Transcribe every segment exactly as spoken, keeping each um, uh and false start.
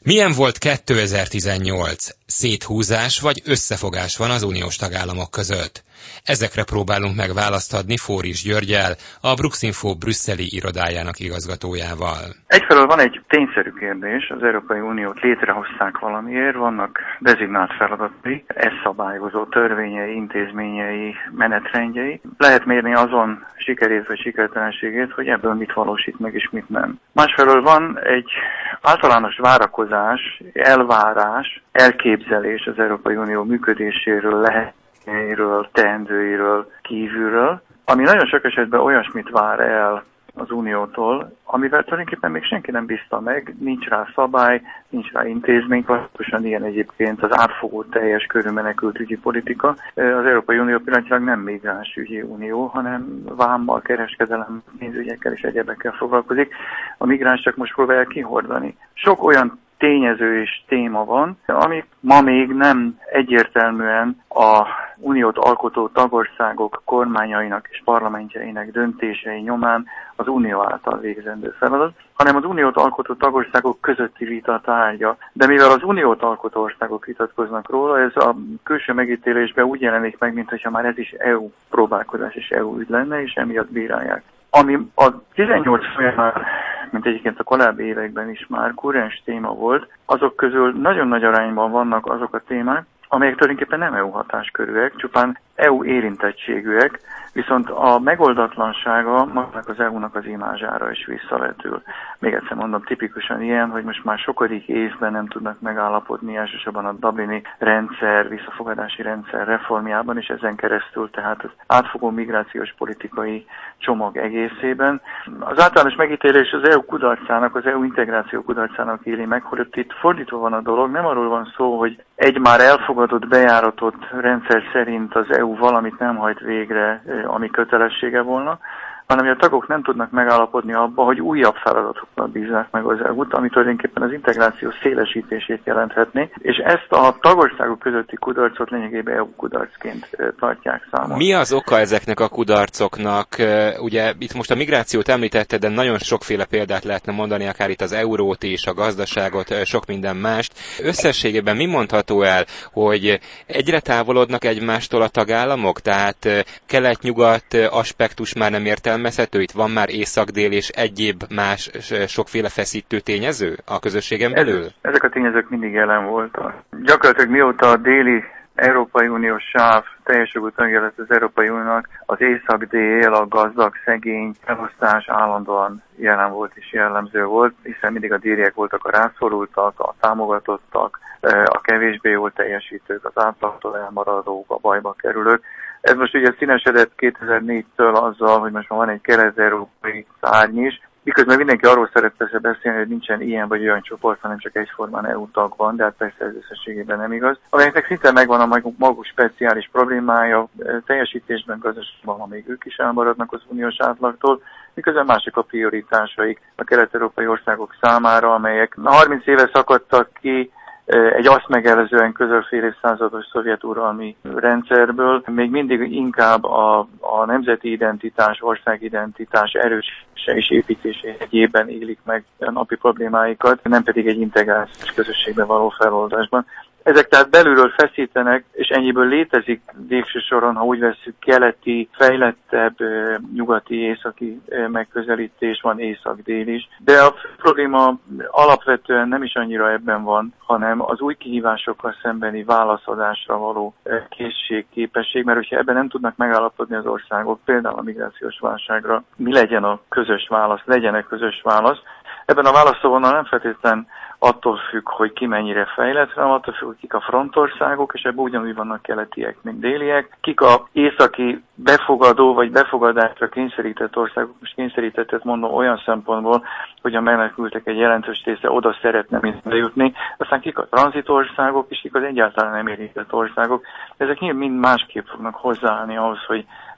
Milyen volt kétezer-tizennyolc? Széthúzás vagy összefogás van az uniós tagállamok között? Ezekre próbálunk meg választ adni Fóris Györggyel, a Bruxinfo brüsszeli irodájának igazgatójával. Egyfelől van egy tényszerű kérdés, az Európai Uniót létrehozták valamiért, vannak dezignált feladatai, ezt szabályozó törvényei, intézményei, menetrendjei. Lehet mérni azon sikerét vagy sikertelenségét, hogy ebből mit valósít meg és mit nem. Másfelől van egy általános várakozás, elvárás, elképzelés az Európai Unió működéséről, lehetőségeiről, teendőiről, kívülről, ami nagyon sok esetben olyasmit vár el az Uniótól, amivel tulajdonképpen még senki nem bízta meg, nincs rá szabály, nincs rá intézmény, pontosan ilyen egyébként az átfogó teljes körű menekültügyi politika. Az Európai Unió pillanatilag nem migránsügyi unió, hanem vámmal, kereskedelem, pénzügyekkel és egyebekkel foglalkozik. A migráns csak most próbálják kihordani. Sok olyan tényező és téma van, ami ma még nem egyértelműen a uniót alkotó tagországok kormányainak és parlamentjeinek döntései nyomán az unió által végzendő feladat, hanem az uniót alkotó tagországok közötti vita tárgya. De mivel az uniót alkotó országok vitatkoznak róla, ez a külső megítélésben úgy jelenik meg, mintha már ez is é u próbálkozás és é u ügy lenne, és emiatt bírálják. Ami a tizennyolc folyamán, mint egyébként a korábbi években is már kurrens téma volt, azok közül nagyon nagy arányban vannak azok a témák, amelyek tulajdonképpen nem é u hatáskörűek, csupán é u érintettségűek, viszont a megoldatlansága magának az é u-nak az imázsára is visszavetül. Még egyszer mondom, tipikusan ilyen, hogy most már sokadik évben nem tudnak megállapodni, elsősorban a dublini rendszer, visszafogadási rendszer reformjában, és ezen keresztül tehát az átfogó migrációs politikai csomag egészében. Az általános megítélés az é u kudarcának, az é u integráció kudarcának éli meg, hogy itt fordítva van a dolog, nem arról van szó, hogy egy már elfogadott, bejáratott rendszer szerint az é u valamit nem hajt végre, ami kötelessége volna, hanem a tagok nem tudnak megállapodni abba, hogy újabb feladatokkal bízzák meg az é u-t, ami tulajdonképpen az integráció szélesítését jelenthetné, és ezt a tagországok közötti kudarcot lényegében é u kudarcként tartják számon. Mi az oka ezeknek a kudarcoknak? Ugye itt most a migrációt említetted, de nagyon sokféle példát lehetne mondani, akár itt az eurót is, a gazdaságot, sok minden mást. Összességében mi mondható el, hogy egyre távolodnak egymástól a tagállamok? Tehát kelet-nyugat aspektus már nem értelmezhető? Itt van már észak-dél és egyéb más sokféle feszítő tényező a közösségen belül? Ezek a tényezők mindig jelen voltak. Gyakorlatilag mióta a déli Európai Uniós sáv teljes jogú tagja lett az Európai Uniónak, az észak-dél, a gazdag-szegény elosztás állandóan jelen volt és jellemző volt, hiszen mindig a déliek voltak a rászorultak, a támogatottak, a kevésbé jól teljesítők, az átlagtól elmaradók, a bajba kerülők. Ez most ugye színesedett kétezer-négytől azzal, hogy most már van egy kelet-európai szárny is, miközben mindenki arról szeret persze beszélni, hogy nincsen ilyen vagy olyan csoport, hanem csak egyformán é u tag van, de hát persze ez összességében nem igaz. Amelyeknek szinte megvan a maguk speciális problémája, teljesítésben, gazdaságban, ha még ők is elmaradnak az uniós átlagtól, miközben mások a prioritásaik a kelet-európai országok számára, amelyek harminc éve szakadtak ki egy azt megelőzően közel fél évszázados szovjeturalmi rendszerből, még mindig inkább a, a nemzeti identitás, országidentitás erősítése és építése egyében élik meg a napi problémáikat, nem pedig egy integrációs közösségben való feloldásban. Ezek tehát belülről feszítenek, és ennyiből létezik végső soron, ha úgy vesszük, keleti, fejlettebb, nyugati, északi megközelítés, van észak-dél is. De a probléma alapvetően nem is annyira ebben van, hanem az új kihívásokkal szembeni válaszadásra való készség, képesség, mert hogyha ebben nem tudnak megállapodni az országok, például a migrációs válságra, mi legyen a közös válasz, legyen-e közös válasz. Ebben a válaszolvonal nem feltétlenül attól függ, hogy ki mennyire fejlett, hanem attól függ, hogy kik a frontországok, és ebben ugyanúgy vannak keletiek, mint déliek. Kik a északi befogadó vagy befogadásra kényszerített országok, most kényszerítettet mondom olyan szempontból, hogy a menekültek egy jelentős része oda szeretne mint bejutni, aztán kik a tranzitországok, és kik az egyáltalán nem érintett országok. Ezek nyilván mind másképp fognak hozzáállni ahhoz, hogy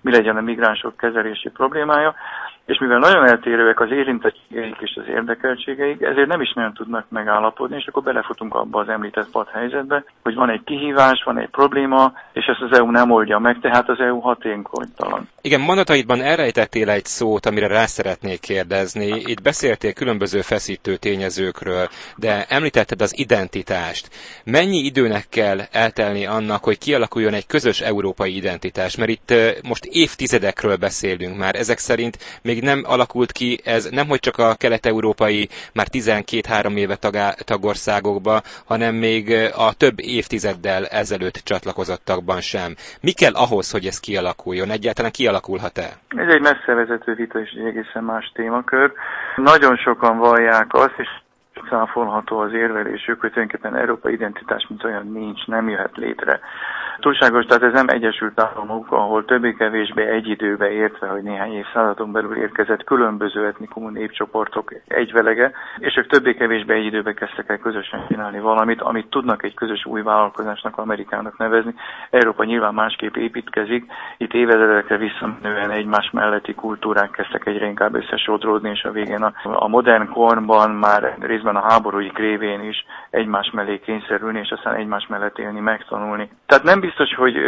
mi legyen a migránsok kezelési problémája, és mivel nagyon eltérőek az érintettségeik és az érdekeltségeik, ezért nem is nagyon tudnak megállapodni, és akkor belefutunk abba az említett padhelyzetbe, hogy van egy kihívás, van egy probléma, és ezt az é u nem oldja meg, tehát az é u hatékonytalan. Igen, mondataidban elrejtettél egy szót, amire rá szeretnék kérdezni. Itt beszéltél különböző feszítő tényezőkről, de említetted az identitást. Mennyi időnek kell eltelni annak, hogy kialakuljon egy közös európai identitás? Mert itt most évtizedekről beszélünk már, ezek szerint még nem alakult ki ez nemhogy csak a kelet-európai már tizenkét-három éve tagá, tagországokban, hanem még a több évtizeddel ezelőtt csatlakozottakban sem. Mi kell ahhoz, hogy ez kialakuljon? Egyáltalán kialakulhat-e? Ez egy messze vezető vita és egy egészen más témakör. Nagyon sokan vallják azt, és cáfolható az érvelésük, hogy tulajdonképpen európai identitás mint olyan nincs, nem jöhet létre. Túlságos, tehát ez nem Egyesült Államok, ahol többé-kevésbé egy időbe értve, hogy néhány évszázadon belül érkezett különböző etnikumú népcsoportok egyvelege, és ők többé-kevésbé egy időbe kezdtek el közösen csinálni valamit, amit tudnak egy közös új vállalkozásnak, Amerikának nevezni. Európa nyilván másképp építkezik, itt évezredekre visszamenően egymás melletti kultúrák kezdtek egyre inkább összesodródni, és a végén a, a modern korban már részben a háborúik révén is egymás mellé kényszerülni, és aztán egymás mellett élni, megtanulni. Tehát nem biztos, hogy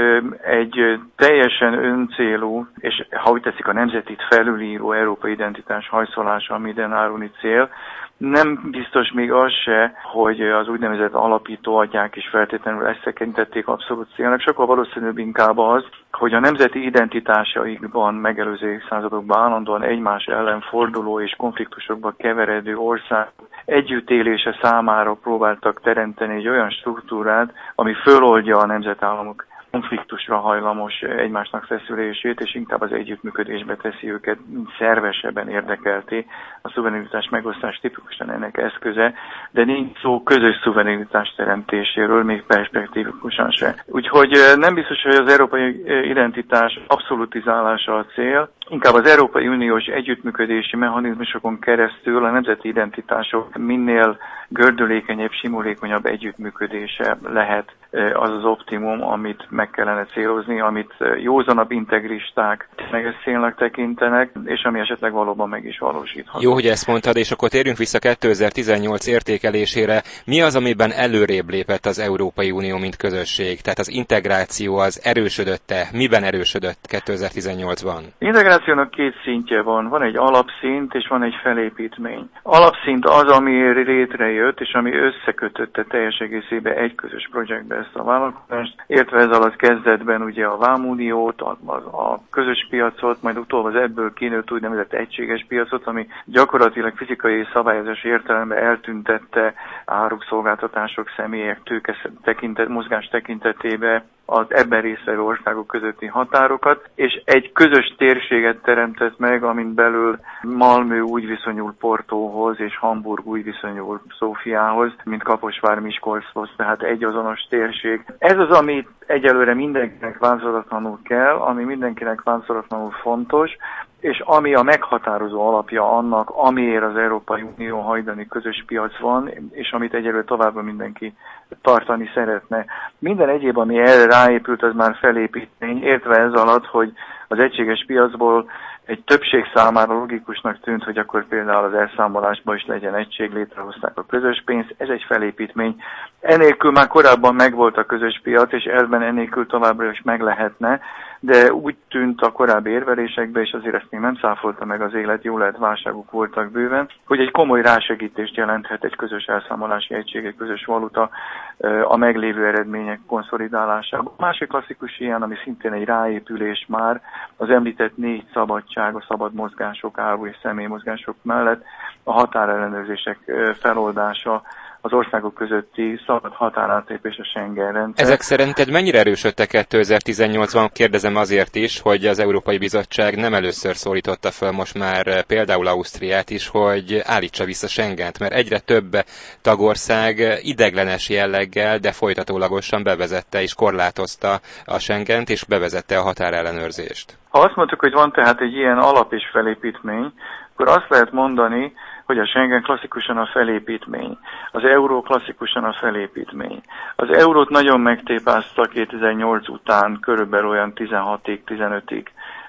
egy teljesen öncélú, és ha úgy tetszik a nemzetit felülíró európai identitás hajszolása a mindenáruni cél, nem biztos még az se, hogy az úgynevezett alapító atyák is feltétlenül ezt tekintették abszolút célnak, sokkal valószínűbb inkább az, hogy a nemzeti identitásaikban megelőző évszázadokban állandóan egymás ellen forduló és konfliktusokba keveredő országok együttélése számára próbáltak teremteni egy olyan struktúrát, ami föloldja a nemzetállamok konfliktusra hajlamos egymásnak feszülését, és inkább az együttműködésbe teszi őket szervesebben érdekelté. A szuverenitás megosztás tipikusan ennek eszköze, de nincs szó közös szuverenitás teremtéséről, még perspektívikusan se. Úgyhogy nem biztos, hogy az európai identitás abszolutizálása a cél, inkább az Európai Uniós együttműködési mechanizmusokon keresztül a nemzeti identitások minél gördülékenyebb, simulékonyabb együttműködése lehet az az optimum, amit meg kellene célozni, amit józanabb integristák meg ezt célnak tekintenek, és ami esetleg valóban meg is valósítható. Jó, hogy ezt mondtad, és akkor térjünk vissza kétezer-tizennyolc értékelésére. Mi az, amiben előrébb lépett az Európai Unió, mint közösség? Tehát az integráció az erősödött-e? Miben erősödött kétezer-tizennyolcban? Integrációnak két szintje van. Van egy alapszint, és van egy felépítmény. Alapszint az, ami létrejött, és ami összekötötte teljes egészében egy közös projektbe ezt a vállalkozást. Értve ez alatt kezdetben ugye a vámuniót, a, a, a közös piacot, majd utóbb az ebből kinőtt úgynevezett egységes piacot, ami gyakorlatilag fizikai és szabályozási értelemben eltüntette áruk, szolgáltatások, személyek, tőke tekintet, mozgás tekintetében az ebben résztvevő országok közötti határokat, és egy közös térséget teremtett meg, amin belül Malmö úgy viszonyul Portóhoz, és Hamburg úgy viszonyul Szófiához, mint Kaposvár Miskolchoz, tehát egy azonos térség. Ez az, ami egyelőre mindenkinek változatlanul kell, ami mindenkinek változatlanul fontos, és ami a meghatározó alapja annak, amiért az Európai Unió hajdani közös piac van, és amit egyelőre továbbra mindenki tartani szeretne. Minden egyéb, ami erre ráépült, az már felépítmény, értve ez alatt, hogy az egységes piacból egy többség számára logikusnak tűnt, hogy akkor például az elszámolásban is legyen egység, létrehozták a közös pénzt, ez egy felépítmény. Enélkül már korábban megvolt a közös piac, és elvben enélkül továbbra is meg lehetne, de úgy tűnt a korábbi érvelésekben, és azért ezt még nem száfolta meg az élet, jó lehet válságok voltak bőven, hogy egy komoly rásegítést jelenthet egy közös elszámolási egység, egy közös valuta a meglévő eredmények konszolidálásában. A másik klasszikus ilyen, ami szintén egy ráépülés már, az említett négy szabadság, a szabad mozgások, áru és személymozgások mellett a határellenőrzések feloldása, az országok közötti szabad határátlépés a Schengen rendszer. Ezek szerinted mennyire erősödtek kétezer-tizennyolcban? Kérdezem azért is, hogy az Európai Bizottság nem először szólította fel most már például Ausztriát is, hogy állítsa vissza Schengent, mert egyre több tagország ideglenes jelleggel, de folytatólagosan bevezette és korlátozta a Schengent, és bevezette a határellenőrzést. Ha azt mondtuk, hogy van tehát egy ilyen alap és felépítmény, akkor azt lehet mondani, hogy a Schengen klasszikusan a felépítmény, az euró klasszikusan a felépítmény. Az eurót nagyon megtépázta kétezer-nyolc után, körülbelül olyan tizenhatig, tizenötig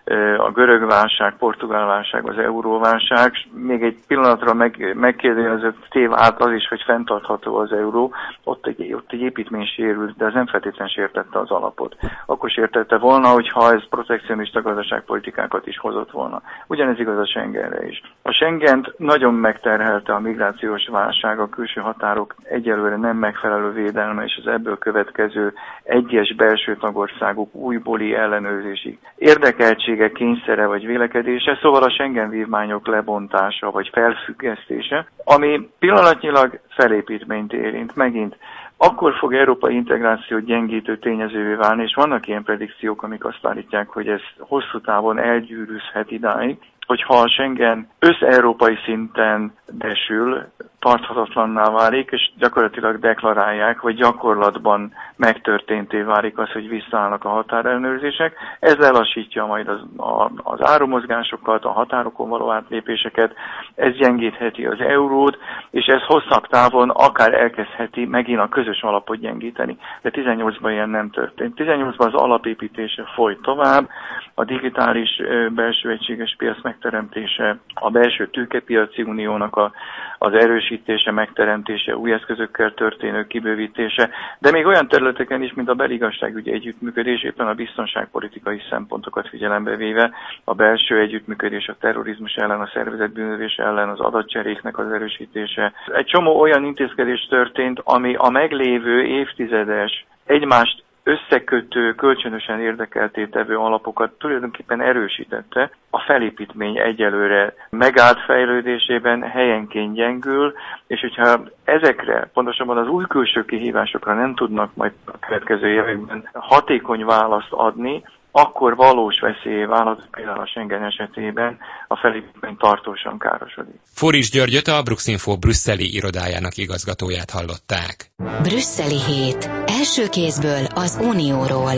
a görög válság, portugál válság, az euróválság. Még egy pillanatra meg, megkérdezett tév át az is, hogy fenntartható az euró. Ott egy, ott egy építmény sérült, de ez nem feltétlenül sértette az alapot. Akkor sértette volna, hogyha ez protekcionista gazdaságpolitikákat is hozott volna. Ugyanez igaz a Schengenre is. A Schengent nagyon megterhelte a migrációs válság, a külső határok egyelőre nem megfelelő védelme, és az ebből következő egyes belső tagországok újbóli ellenőrzési érdekeltsége, kényszere vagy vélekedése, szóval a Schengen vívmányok lebontása vagy felfüggesztése, ami pillanatnyilag felépítményt érint. Megint akkor fog európai integráció gyengítő tényezővé válni, és vannak ilyen predikciók, amik azt állítják, hogy ez hosszú távon elgyűrűzhet idáig, hogyha a Schengen összeurópai szinten besül, tarthatatlanná válik, és gyakorlatilag deklarálják, vagy gyakorlatban megtörténté válik az, hogy visszaállnak a határellenőrzések. Ez lelassítja majd az, a, az árumozgásokat, a határokon való átlépéseket, ez gyengítheti az eurót, és ez hosszabb távon akár elkezdheti megint a közös alapot gyengíteni. De tizennyolcban ilyen nem történt. tizennyolcban az alapépítése folyt tovább, a digitális belső egységes piac megteremtése, a belső tőkepiaci uniónak a, az erősítése, megteremtése, új eszközökkel történő kibővítése, de még olyan területeken is, mint a beligazságügyi együttműködés, éppen a biztonságpolitikai szempontokat figyelembe véve, a belső együttműködés, a terrorizmus ellen, a szervezett bűnözés ellen, az adatcseréknek az erősítése. Egy csomó olyan intézkedés történt, ami a meglévő évtizedes, egymást összekötő, kölcsönösen érdekelté tevő alapokat tulajdonképpen erősítette. A felépítmény egyelőre megállt fejlődésében helyenként gyengül, és hogyha ezekre, pontosabban az új külső kihívásokra nem tudnak majd a következő években hatékony választ adni, akkor valós veszélyé válhat, például a Schengen esetében a felépítmény tartósan károsodik. Fóris Györgyöt, a Bruxinfo brüsszeli irodájának igazgatóját hallották. Brüsszeli hét. Első kézből az Unióról.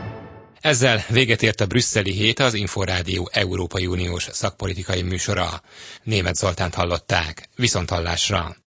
Ezzel véget ért a Brüsszeli hét, az Inforádió Európai Uniós szakpolitikai műsora. Németh Zoltánt hallották. Viszonthallásra!